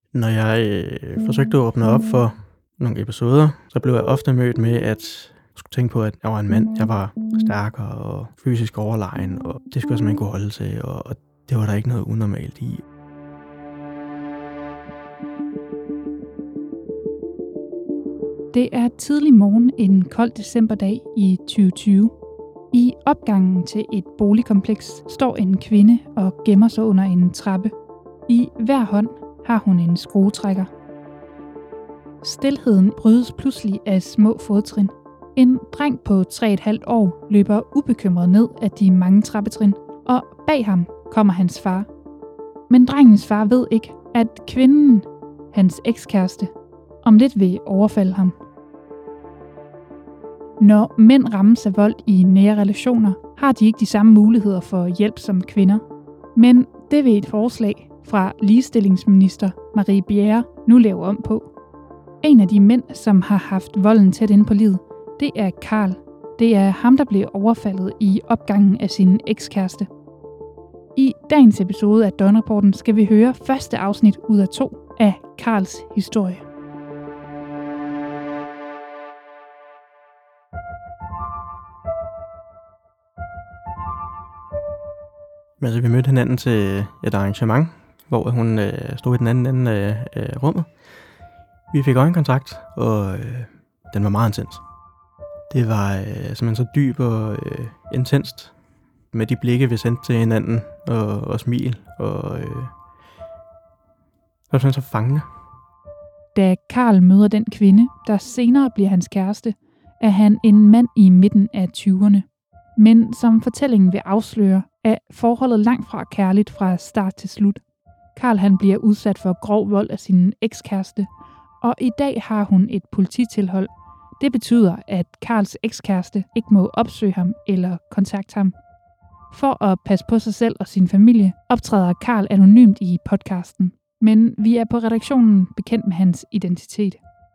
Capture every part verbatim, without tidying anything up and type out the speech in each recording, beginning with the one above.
Når jeg øh, forsøgte at åbne op for nogle episoder, så blev jeg ofte mødt med, at jeg skulle tænke på, at jeg var en mand. Jeg var stærkere og fysisk overlegen, og det skulle jeg simpelthen kunne holde til, og, og det var der ikke noget unormalt i. Det er tidlig morgen en kold decemberdag i tyve tyve. I opgangen til et boligkompleks står en kvinde og gemmer sig under en trappe. I hver hånd har hun en skruetrækker. Stilheden brydes pludselig af små fodtrin. En dreng på tre et halvt år løber ubekymret ned ad de mange trappetrin, og bag ham kommer hans far. Men drengens far ved ikke, at kvinden, hans ekskæreste, om lidt vil overfalde ham. Når mænd rammes af vold i nære relationer, har de ikke de samme muligheder for hjælp som kvinder. Men det vil et forslag fra ligestillingsminister Marie Bjerre nu lave om på. En af de mænd, som har haft volden tæt inde på livet, det er Karl. Det er ham, der blev overfaldet i opgangen af sin ekskæreste. I dagens episode af Døgnrapporten skal vi høre første afsnit ud af to af Karls historie. Men så vi mødte hinanden til et arrangement, hvor hun øh, stod i den anden ende af øh, rummet. Vi fik øjenkontakt, og øh, den var meget intens. Det var øh, simpelthen så dyb og øh, intenst, med de blikke, vi sendte til hinanden, og, og smil, og øh, det var simpelthen så fangende. Da Karl møder den kvinde, der senere bliver hans kæreste, er han en mand i midten af tyverne. Men som fortællingen vil afsløre, er forholdet langt fra kærligt fra start til slut. Karl han bliver udsat for grov vold af sin ekskæreste, og i dag har hun et polititilhold. Det betyder, at Karls ekskæreste ikke må opsøge ham eller kontakte ham. For at passe på sig selv og sin familie, optræder Karl anonymt i podcasten, men vi er på redaktionen bekendt med hans identitet.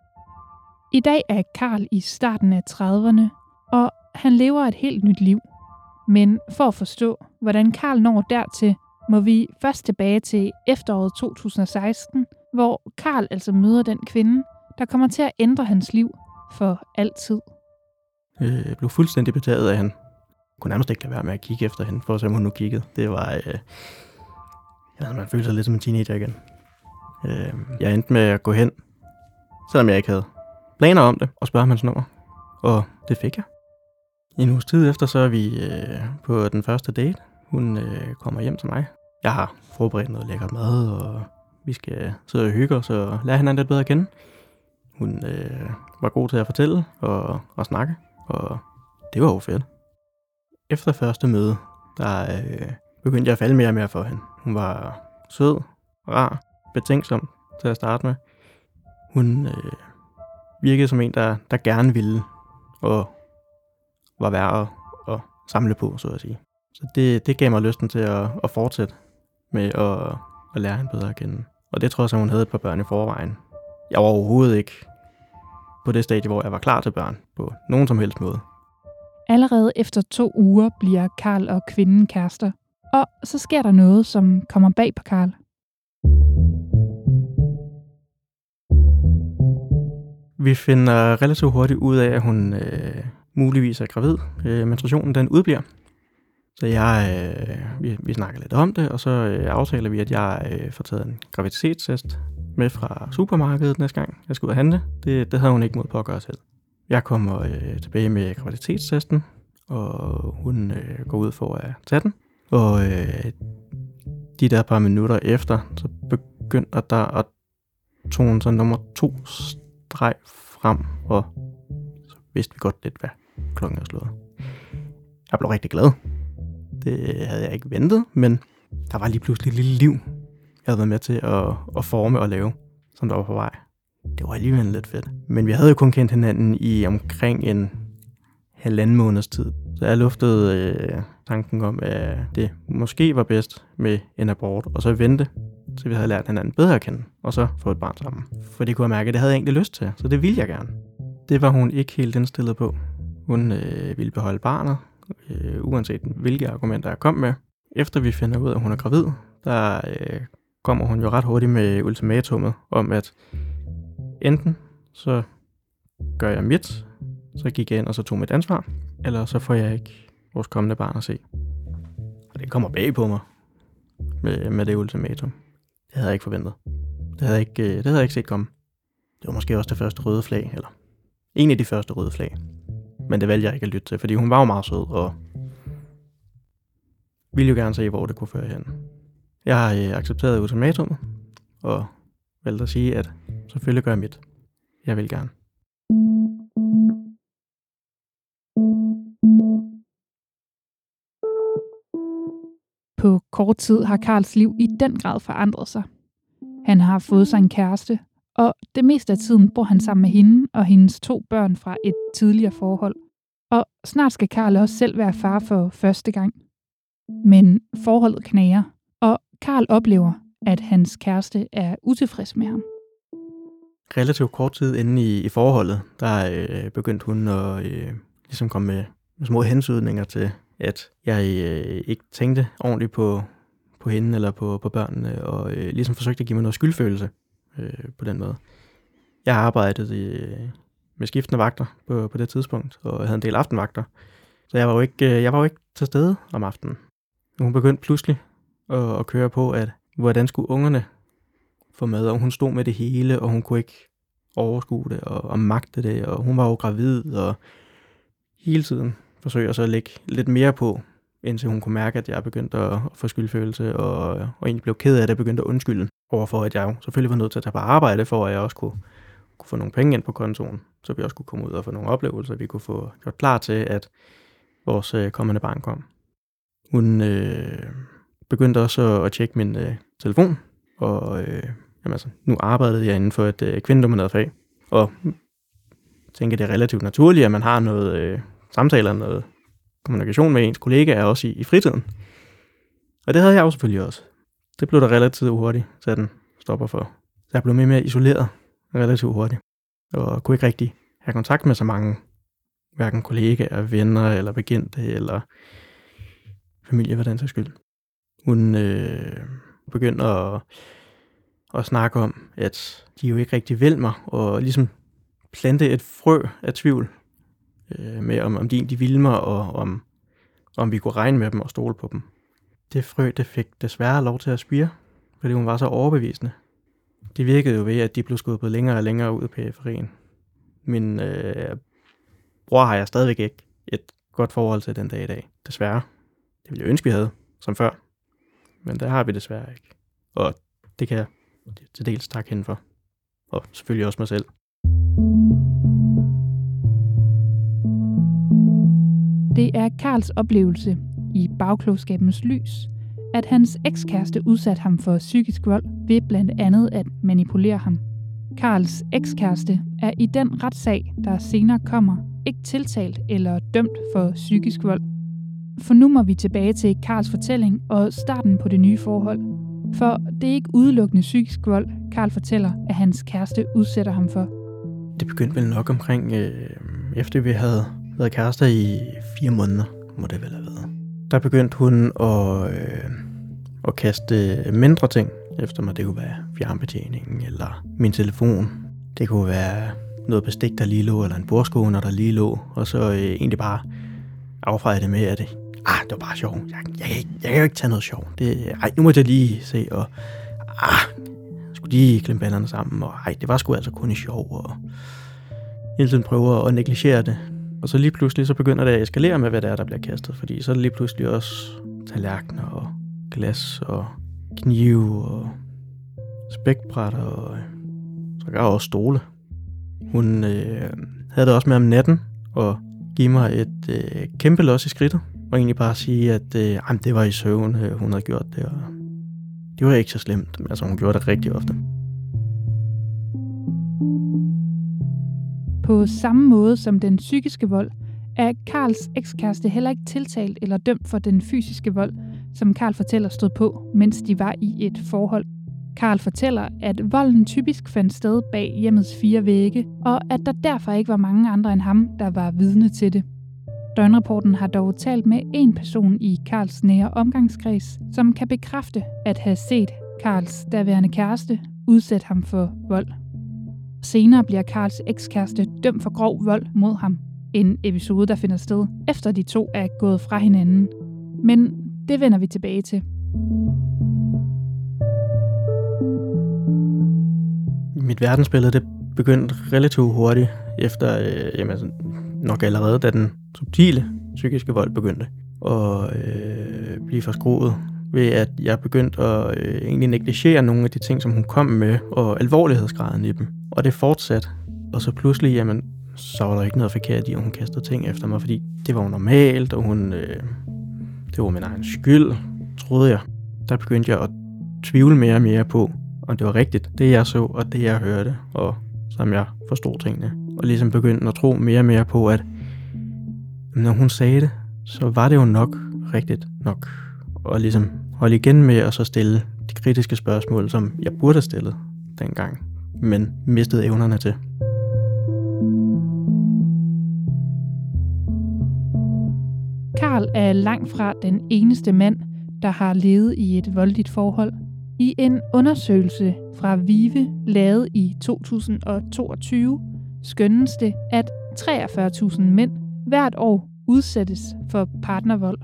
I dag er Karl i starten af trediverne, og han lever et helt nyt liv. Men for at forstå, hvordan Karl når dertil, må vi først tilbage til efteråret to tusind og seksten, hvor Karl altså møder den kvinde, der kommer til at ændre hans liv for altid. Jeg blev fuldstændig betaget af hende. Jeg kunne nærmest ikke lade være med at kigge efter hende, for at se, om hun nu kiggede. Det var... Øh... Ja, man følte sig lidt som en teenager igen. Øh... Jeg endte med at gå hen, selvom jeg ikke havde planer om det, og spørge om hans nummer. Og det fik jeg. En uges tid efter, så er vi øh, på den første date. Hun øh, kommer hjem til mig. Jeg har forberedt noget lækkert mad, og vi skal sidde og hygge os og lære hinanden lidt bedre at kende. Hun øh, var god til at fortælle og, og snakke, og det var jo fedt. Efter første møde, der øh, begyndte jeg at falde mere og mere for hende. Hun var sød, rar, betænksom til at starte med. Hun øh, virkede som en, der, der gerne ville, og var værd at, at samle på, så at sige. Så det, det gav mig lysten til at, at fortsætte med at, at lære hende bedre at kende. Og det tror jeg, at hun havde et par børn i forvejen. Jeg var overhovedet ikke på det stadie, hvor jeg var klar til børn på nogen som helst måde. Allerede efter to uger bliver Karl og kvinden kærester. Og så sker der noget, som kommer bag på Karl. Vi finder relativt hurtigt ud af, at hun øh, muligvis er gravid. Øh, menstruationen den udbliver. Så jeg, øh, vi, vi snakker lidt om det, og så øh, aftaler vi, at jeg øh, får taget en graviditetstest med fra supermarkedet næste gang, jeg skal ud og handle. Det, det havde hun ikke mod på at gøre selv. Jeg kommer øh, tilbage med graviditetstesten, og hun øh, går ud for at tage den. Og øh, de der par minutter efter, så begynder der at tone så nummer to streg frem, og så vidste vi godt lidt, hvad klokken er slået. Jeg blev rigtig glad. Det havde jeg ikke ventet, men der var lige pludselig et lille liv, jeg havde været med til at, at forme og lave, som der var på vej. Det var alligevel lidt fedt. Men vi havde jo kun kendt hinanden i omkring en halvanden måneds tid. Så jeg luftede øh, tanken om, at det måske var bedst med en abort, og så vente, så vi havde lært hinanden bedre at kende, og så få et barn sammen. For det kunne jeg mærke, at det havde jeg egentlig lyst til, så det ville jeg gerne. Det var hun ikke helt indstillet på. Hun øh, ville beholde barnet, øh, uanset hvilke argumenter jeg kom med. Efter vi finder ud af, at hun er gravid, der øh, kommer hun jo ret hurtigt med ultimatummet om, at enten så gør jeg mit, så gik jeg ind og så tog mit ansvar, eller så får jeg ikke vores kommende barn at se. Og det kommer bag på mig med, med det ultimatum. Det havde jeg ikke forventet. Det havde jeg ikke, det havde jeg ikke set komme. Det var måske også det første røde flag, eller en af de første røde flag. Men det valgte jeg ikke at lytte til, fordi hun var jo meget sød, og ville jo gerne se, hvor det kunne føre hen. Jeg har øh, accepteret ultimatummet, og valgte at sige, at selvfølgelig gør jeg mit. Jeg vil gerne. På kort tid har Karls liv i den grad forandret sig. Han har fået sig en kæreste, og det meste af tiden bor han sammen med hende og hendes to børn fra et tidligere forhold. Og snart skal Karl også selv være far for første gang. Men forholdet knager, og Karl oplever, at hans kæreste er utilfreds med ham. Relativt kort tid inde i, i forholdet, der øh, begyndte hun at øh, ligesom komme med, med små hensydninger til, at jeg øh, ikke tænkte ordentligt på, på hende eller på, på børnene, og øh, ligesom forsøgte at give mig noget skyldfølelse øh, på den måde. Jeg arbejdede øh, med skiftende vagter på, på det tidspunkt, og jeg havde en del aftenvagter, så jeg var jo ikke, øh, jeg var jo ikke til stede om aftenen. Hun begyndte pludselig at, at køre på, at hvordan skulle ungerne få mad, og hun stod med det hele, og hun kunne ikke overskue det og, og magte det, og hun var jo gravid, og hele tiden forsøger så at lægge lidt mere på, indtil hun kunne mærke, at jeg begyndte at, at få skyldfølelse, og, og egentlig blev ked af det, at jeg begyndte at undskylde overfor, at jeg jo selvfølgelig var nødt til at tage på arbejde, for at jeg også kunne, kunne få nogle penge ind på kontoen, så vi også kunne komme ud og få nogle oplevelser, vi kunne få gjort klar til, at vores øh, kommende barn kom. Hun øh, begyndte også at, at tjekke min øh, telefon, og øh, jamen altså, nu arbejdede jeg inden for et øh, kvindedomineret fag, og jeg tænker, det er relativt naturligt, at man har noget øh, samtaler, noget kommunikation med ens kollegaer også i, i fritiden. Og det havde jeg jo selvfølgelig også. Det blev der relativt hurtigt, så den stopper for. Så jeg blev mere og mere isoleret relativt hurtigt, og kunne ikke rigtig have kontakt med så mange, hverken kollegaer, venner, eller bekendte, eller familie, for den sags skyld. Hun øh, begyndte at, at snakke om, at de jo ikke rigtig vil mig, og ligesom plante et frø af tvivl øh, med, om, om de egentlig ville mig, og om, om vi kunne regne med dem og stole på dem. Det frø, det fik desværre lov til at spire, fordi hun var så overbevisende. Det virkede jo ved, at de blev skubbet længere og længere ud af periferien. Min øh, bror har jeg stadigvæk ikke et godt forhold til den dag i dag, desværre. Det ville jeg ønske, vi havde, som før. Men det har vi desværre ikke. Og det kan jeg til dels takke hende for. Og selvfølgelig også mig selv. Det er Karls oplevelse i bagklogskabens lys, at hans ekskæreste udsatte ham for psykisk vold ved blandt andet at manipulere ham. Karls ekskæreste er i den retssag, der senere kommer, ikke tiltalt eller dømt for psykisk vold. For nu må vi tilbage til Karls fortælling og starten på det nye forhold. For det er ikke udelukkende psykisk vold, Karl fortæller, at hans kæreste udsætter ham for. Det begyndte vel nok omkring, øh, efter vi havde været kærester i fire måneder, må det vel have været. Der begyndte hun at, øh, at kaste mindre ting efter mig. Det kunne være fjernbetjeningen eller min telefon. Det kunne være noget bestik, der lige lå, eller en bordskåner, der lige lå. Og så øh, egentlig bare affeje det med, at det, ah, det var bare sjovt. Jeg, jeg, jeg, jeg kan jo ikke tage noget sjovt. Det, ej, nu må jeg lige se, og ah, jeg skulle lige klemme banderne sammen, og ej, det var sgu altså kun i sjov, og hele tiden prøver at negligere det. Og så lige pludselig, så begynder det at eskalere med, hvad det er, der bliver kastet, fordi så er det lige pludselig også tallerkener, og glas, og knive, og spækbrætter, og så også stole. Hun øh, havde det også med om natten, og give mig et øh, kæmpe los i skridtet, og egentlig bare sige, at øh, ej, det var i søvn, øh, hun havde gjort det, og det var ikke så slemt, men altså hun gjorde det rigtig ofte. På samme måde som den psykiske vold, er Karls ekskæreste heller ikke tiltalt eller dømt for den fysiske vold, som Karl fortæller stod på, mens de var i et forhold. Karl fortæller, at volden typisk fandt sted bag hjemmets fire vægge, og at der derfor ikke var mange andre end ham, der var vidne til det. Døgnrapporten har dog talt med en person i Karls nære omgangskreds, som kan bekræfte at have set Karls daværende kæreste udsætte ham for vold. Senere bliver Karls ekskæreste dømt for grov vold mod ham. En episode, der finder sted, efter de to er gået fra hinanden. Men det vender vi tilbage til. Mit verdensbillede, det begyndte relativt hurtigt efter, øh, jamen, nok allerede da den subtile psykiske vold begyndte at øh, blive forskruet, ved at jeg begyndte at øh, egentlig negligere nogle af de ting, som hun kom med, og alvorlighedsgraden i dem. Og det fortsatte. Og så pludselig, jamen, så var der ikke noget forkert i, at hun kastede ting efter mig, fordi det var jo normalt, og hun, øh, det var min egen skyld, troede jeg. Der begyndte jeg at tvivle mere og mere på, om det var rigtigt, det jeg så, og det jeg hørte, og som jeg forstod tingene. Og ligesom begyndte at tro mere og mere på, at når hun sagde det, så var det jo nok rigtigt nok. Og ligesom holde igen med at så stille de kritiske spørgsmål, som jeg burde have stillet dengang, men mistede evnerne til. Karl er langt fra den eneste mand, der har levet i et voldeligt forhold. I en undersøgelse fra VIVE, lavet i to tusind toogtyve, skønnes det, at treogfyrre tusind mænd hvert år udsættes for partnervold.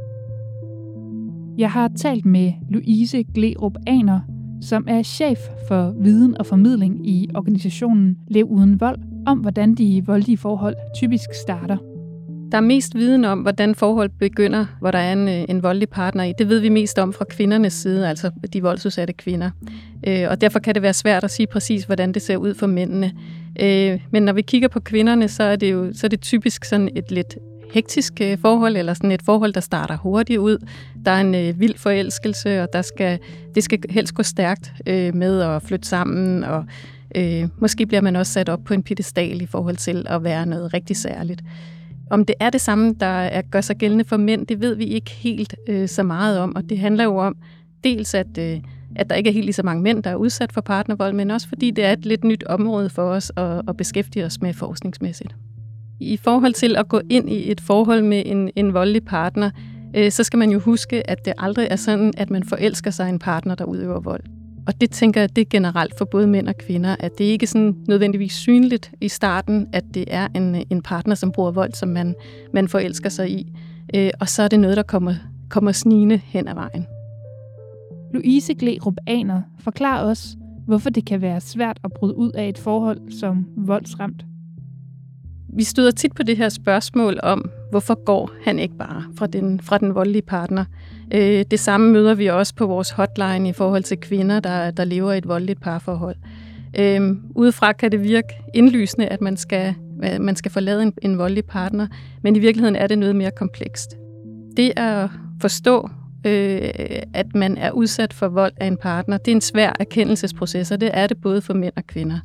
Jeg har talt med Louise Gleerup Aner, som er chef for viden og formidling i organisationen Lev Uden Vold, om hvordan de voldelige forhold typisk starter. Der er mest viden om, hvordan forhold begynder, hvor der er en, en voldelig partner i. Det ved vi mest om fra kvindernes side, altså de voldsudsatte kvinder. Øh, og derfor kan det være svært at sige præcis, hvordan det ser ud for mændene. Øh, men når vi kigger på kvinderne, så er det jo så er det typisk sådan et lidt hektisk forhold, eller sådan et forhold, der starter hurtigt ud. Der er en øh, vild forelskelse, og der skal, det skal helst gå stærkt øh, med at flytte sammen, og øh, måske bliver man også sat op på en piedestal i forhold til at være noget rigtig særligt. Om det er det samme, der er, gør sig gældende for mænd, det ved vi ikke helt øh, så meget om, og det handler jo om dels, at, øh, at der ikke er helt lige så mange mænd, der er udsat for partnervold, men også fordi det er et lidt nyt område for os at, at beskæftige os med forskningsmæssigt. I forhold til at gå ind i et forhold med en, en voldelig partner, øh, så skal man jo huske, at det aldrig er sådan, at man forelsker sig en partner, der udøver vold. Og det tænker jeg, det er generelt for både mænd og kvinder, at det ikke er sådan nødvendigvis synligt i starten, at det er en, en partner, som bruger vold, som man, man forelsker sig i. Øh, og så er det noget, der kommer, kommer snigende hen ad vejen. Louise Gleerup Aner forklarer os, hvorfor det kan være svært at bryde ud af et forhold som voldsramt. Vi støder tit på det her spørgsmål om, hvorfor går han ikke bare fra den, fra den voldelige partner. Øh, det samme møder vi også på vores hotline i forhold til kvinder, der, der lever i et voldeligt parforhold. Øh, udefra kan det virke indlysende, at man skal, man skal forlade en, en voldelig partner, men i virkeligheden er det noget mere komplekst. Det at forstå, øh, at man er udsat for vold af en partner, det er en svær erkendelsesproces, og det er det både for mænd og kvinder.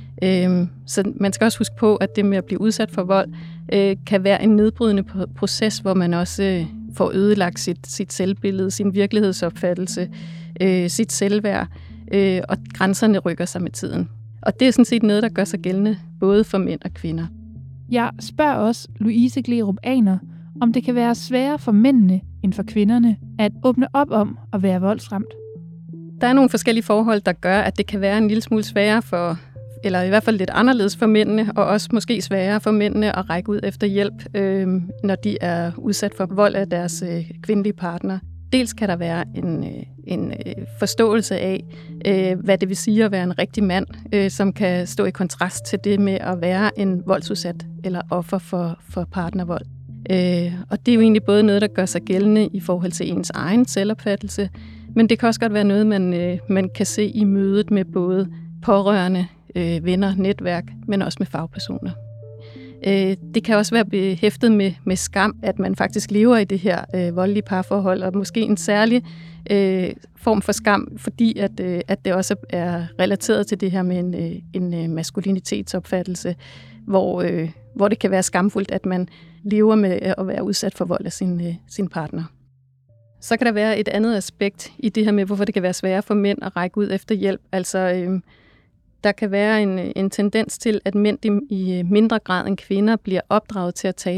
Så man skal også huske på, at det med at blive udsat for vold øh, kan være en nedbrydende proces, hvor man også øh, får ødelagt sit, sit selvbillede, sin virkelighedsopfattelse, øh, sit selvværd, øh, og grænserne rykker sig med tiden. Og det er sådan set noget, der gør sig gældende både for mænd og kvinder. Jeg spørger også Louise Gleerup Aner, om det kan være sværere for mændene end for kvinderne at åbne op om at være voldsramt. Der er nogle forskellige forhold, der gør, at det kan være en lille smule sværere for eller i hvert fald lidt anderledes for mændene, og også måske sværere for mændene at række ud efter hjælp, øh, når de er udsat for vold af deres øh, kvindelige partner. Dels kan der være en, øh, en øh, forståelse af, øh, hvad det vil sige at være en rigtig mand, øh, som kan stå i kontrast til det med at være en voldsudsat eller offer for, for partnervold. Øh, og det er jo egentlig både noget, der gør sig gældende i forhold til ens egen selvopfattelse, men det kan også godt være noget, man, øh, man kan se i mødet med både pårørende, øh, venner, netværk, men også med fagpersoner. Øh, det kan også være behæftet med, med skam, at man faktisk lever i det her øh, voldelige parforhold, og måske en særlig øh, form for skam, fordi at, øh, at det også er relateret til det her med en, øh, en øh, maskulinitetsopfattelse, hvor, øh, hvor det kan være skamfuldt, at man lever med at være udsat for vold af sin, øh, sin partner. Så kan der være et andet aspekt i det her med, hvorfor det kan være sværere for mænd at række ud efter hjælp. Altså, øh, der kan være en, en tendens til, at mænd i mindre grad end kvinder bliver opdraget til at tale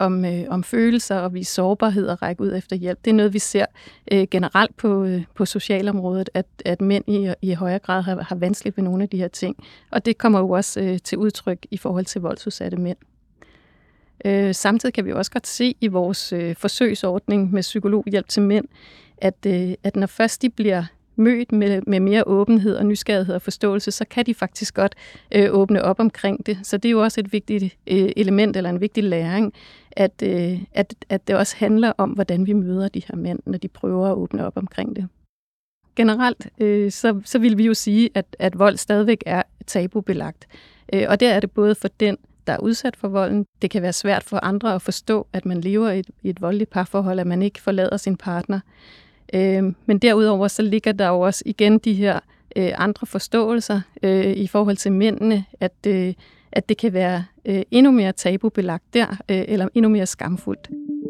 om, øh, om følelser og vise sårbarhed og række ud efter hjælp. Det er noget, vi ser øh, generelt på, øh, på socialområdet, at, at mænd i, i højere grad har, har vanskeligt ved nogle af de her ting. Og det kommer jo også øh, til udtryk i forhold til voldsudsatte mænd. Øh, samtidig kan vi også godt se i vores øh, forsøgsordning med psykologhjælp til mænd, at, øh, at når først de bliver mødt med, med mere åbenhed og nysgerrighed og forståelse, så kan de faktisk godt øh, åbne op omkring det. Så det er jo også et vigtigt øh, element eller en vigtig læring, at, øh, at, at det også handler om, hvordan vi møder de her mænd, når de prøver at åbne op omkring det. Generelt øh, så, så vil vi jo sige, at, at vold stadigvæk er tabubelagt. Øh, og det er det både for den, der er udsat for volden. Det kan være svært for andre at forstå, at man lever i et, i et voldeligt parforhold, at man ikke forlader sin partner. Øh, men derudover så ligger der jo også igen de her øh, andre forståelser øh, i forhold til mændene, at, øh, at det kan være øh, endnu mere tabubelagt der, øh, eller endnu mere skamfuldt.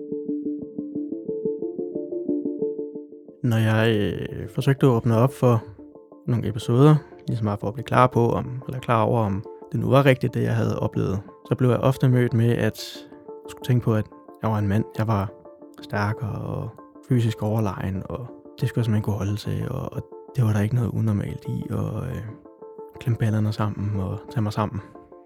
Når jeg øh, forsøgte at åbne op for nogle episoder, ligesom bare for at blive klar på, om, eller klar over, om det nu var rigtigt, det jeg havde oplevet, så blev jeg ofte mødt med, at jeg skulle tænke på, at jeg var en mand, jeg var stærkere og fysisk overlegen, og det skulle jeg simpelthen kunne holde til, og, og det var der ikke noget unormalt i, og øh, klemme ballerne sammen og tage mig sammen.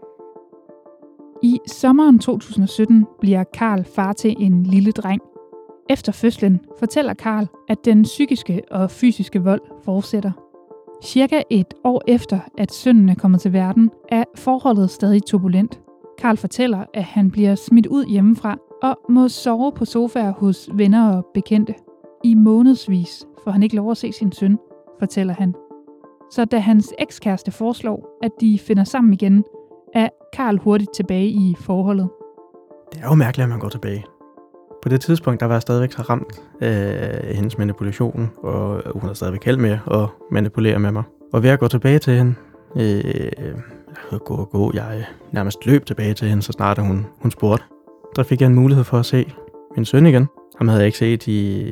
I sommeren to tusind og sytten bliver Karl far til en lille dreng. Efter fødslen fortæller Karl, at den psykiske og fysiske vold fortsætter. Cirka et år efter, at sønnen er kommet til verden, er forholdet stadig turbulent. Karl fortæller, at han bliver smidt ud hjemmefra og må sove på sofaer hos venner og bekendte. I månedsvis får han ikke lov at se sin søn, fortæller han. Så da hans ekskæreste foreslår, at de finder sammen igen, er Karl hurtigt tilbage i forholdet. Det er jo mærkeligt, at man går tilbage. På det tidspunkt, der var jeg stadigvæk så ramt af hendes manipulation, og hun havde stadigvæk held med at manipulere med mig. Og ved at gå tilbage til hende, øh, jeg gå og gå, jeg nærmest løb tilbage til hende, så snart hun, hun spurgte. Der fik jeg en mulighed for at se min søn igen. Ham havde jeg ikke set i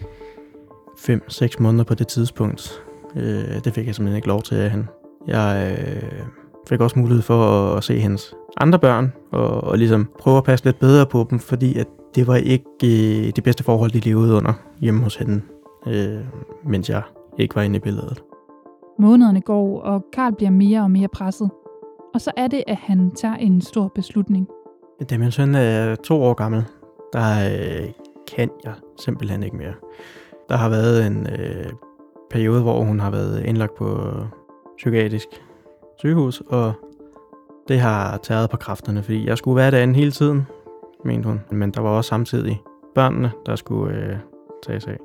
fem seks måneder på det tidspunkt. Øh, det fik jeg simpelthen ikke lov til af hende. Jeg øh, fik også mulighed for at, at se hendes andre børn, og, og ligesom prøve at passe lidt bedre på dem, fordi at det var ikke øh, det bedste forhold, de levede under hjemme hos hende, øh, mens jeg ikke var inde i billedet. Månederne går, og Karl bliver mere og mere presset. Og så er det, at han tager en stor beslutning. Da min søn er to år gammel, der øh, kan jeg simpelthen ikke mere. Der har været en øh, periode, hvor hun har været indlagt på psykiatrisk sygehus, og det har taget på kræfterne, fordi jeg skulle være derinde hele tiden, mente hun. Men der var også samtidig børnene, der skulle øh, tages af.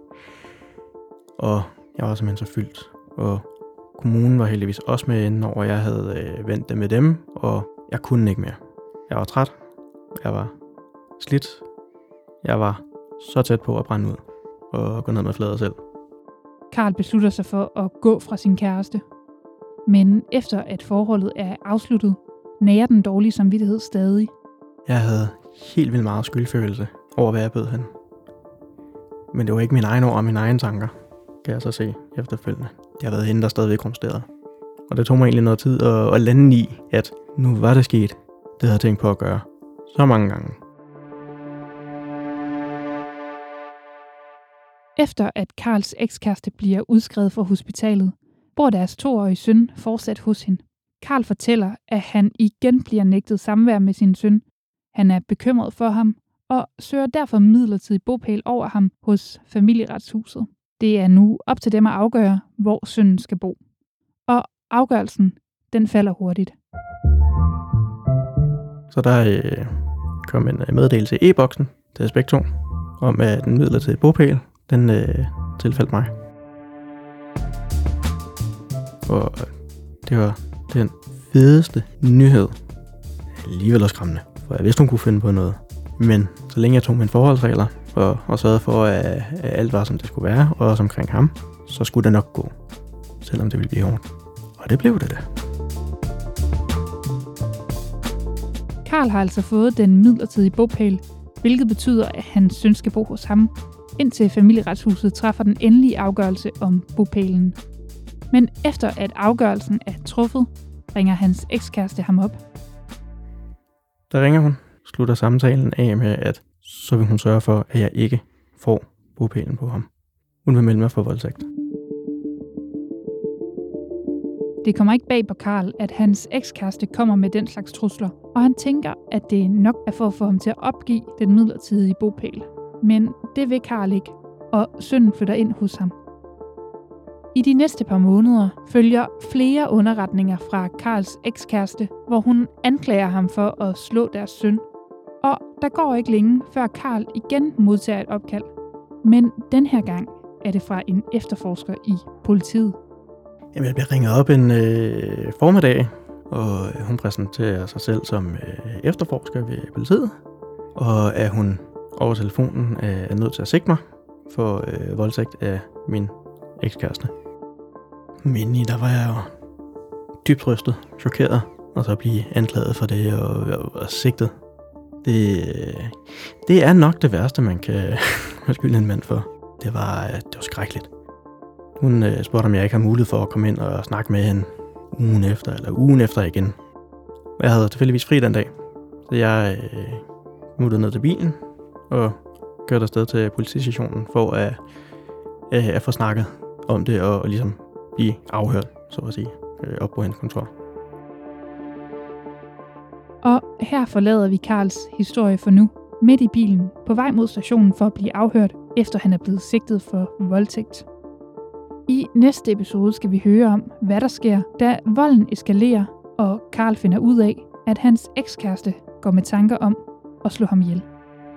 Og jeg var simpelthen så fyldt. Og kommunen var heldigvis også med inden over, jeg havde øh, vendt det med dem, og jeg kunne ikke mere. Jeg var træt. Jeg var slidt. Jeg var så tæt på at brænde ud og gå ned med flader selv. Karl beslutter sig for at gå fra sin kæreste. Men efter at forholdet er afsluttet, nærer den dårlige samvittighed stadig. Jeg havde helt vildt meget skyldfølelse over, hvad jeg bød hende. Men det var ikke mine egne ord og mine egne tanker, kan jeg så se efterfølgende. Det har været hende, der stadigvæk rumsterede. Og det tog mig egentlig noget tid at, at lande i, at nu var det sket. Det havde jeg tænkt på at gøre så mange gange. Efter at Karls ekskæreste bliver udskrevet fra hospitalet, bor deres toårige søn fortsat hos hende. Karl fortæller, at han igen bliver nægtet samvær med sin søn. Han er bekymret for ham og søger derfor midlertidig bopæl over ham hos Familieretshuset. Det er nu op til dem at afgøre, hvor sønnen skal bo. Og afgørelsen, den falder hurtigt. Så der øh, kom en meddelelse i e-boksen til os begge to, om at den midlertidige bopæl, den øh, tilfaldt mig. Og det var den fedeste nyhed. Alligevel også skræmmende, for jeg vidste, hun kunne finde på noget. Men så længe jeg tog mine forholdsregler og, og sørgede for, at, at alt var, som det skulle være, og også omkring ham, så skulle det nok gå, selvom det ville blive hårdt. Og det blev det da. Karl har altså fået den midlertidige bopæl, hvilket betyder, at hans søn skal bo hos ham, indtil Familieretshuset træffer den endelige afgørelse om bopælen. Men efter at afgørelsen er truffet, ringer hans ekskæreste ham op. Der ringer hun, slutter samtalen af med, at så vil hun sørge for, at jeg ikke får bopælen på ham. Hun vil melde mig for voldtægt. Det kommer ikke bag på Karl, at hans ekskæreste kommer med den slags trusler, og han tænker, at det nok er for at få ham til at opgive den midlertidige bopæl. Men det vil Karl ikke, og sønnen flytter ind hos ham. I de næste par måneder følger flere underretninger fra Karls ekskæreste, hvor hun anklager ham for at slå deres søn. Og der går ikke længe, før Karl igen modtager et opkald. Men den her gang er det fra en efterforsker i politiet. Jamen, jeg bliver ringet op en øh, formiddag, og hun præsenterer sig selv som øh, efterforsker ved politiet. Og at hun over telefonen er nødt til at sigte mig for øh, voldtægt af min ekskæreste. Men i der var jeg jo dybt rystet, chokeret, og så blive anklaget for det og, og, og sigtet. Det, det er nok det værste, man kan skylde en mand for. Det var, det var skrækkeligt. Hun øh, spurgte, om jeg ikke har mulighed for at komme ind og snakke med hende ugen efter, eller ugen efter igen. Jeg havde tilfældigvis fri den dag, så jeg øh, muttede ned til bilen og kørte afsted til politistationen for at, øh, at få snakket om det og, og ligesom blive afhørt, så at sige, øh, op på hendes kontor. Og her forlader vi Karls historie for nu, midt i bilen, på vej mod stationen for at blive afhørt, efter han er blevet sigtet for voldtægt. I næste episode skal vi høre om, hvad der sker, da volden eskalerer, og Karl finder ud af, at hans ekskæreste går med tanker om at slå ham ihjel.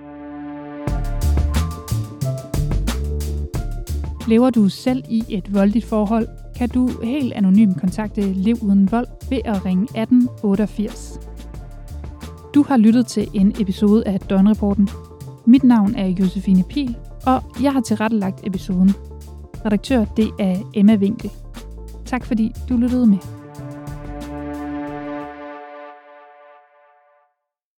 Lever du selv i et voldeligt forhold, kan du helt anonymt kontakte Lev Uden Vold ved at ringe atten otteogfirs. Du har lyttet til en episode af Døgnrapporten. Mit navn er Josefine Pihl, og jeg har tilrettelagt episoden. Redaktør, det er Emma Winkel. Tak fordi du lyttede med.